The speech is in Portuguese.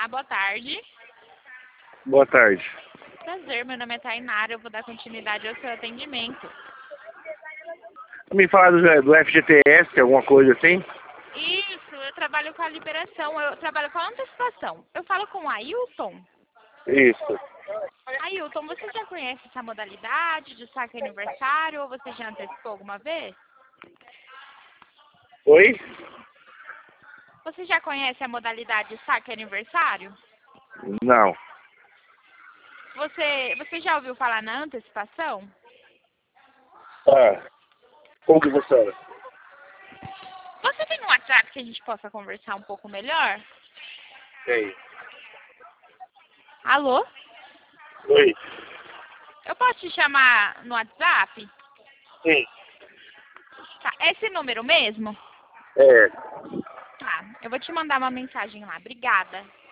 Olá, boa tarde. Boa tarde. Prazer, meu nome é Tainara, eu vou dar continuidade ao seu atendimento. Me fala do FGTS, alguma coisa assim? Isso, eu trabalho com a liberação, eu trabalho com a antecipação. Eu falo com o Ailton. Isso. Ailton, você já conhece essa modalidade de saque aniversário ou você já antecipou alguma vez? Oi? Você já conhece a modalidade de saque aniversário? Não. Você já ouviu falar na antecipação? Como que funciona? Você tem um WhatsApp que a gente possa conversar um pouco melhor? Tem. Alô? Oi? Eu posso te chamar no WhatsApp? Sim. Tá, é esse número mesmo? É. Tá, eu vou te mandar uma mensagem lá. Obrigada.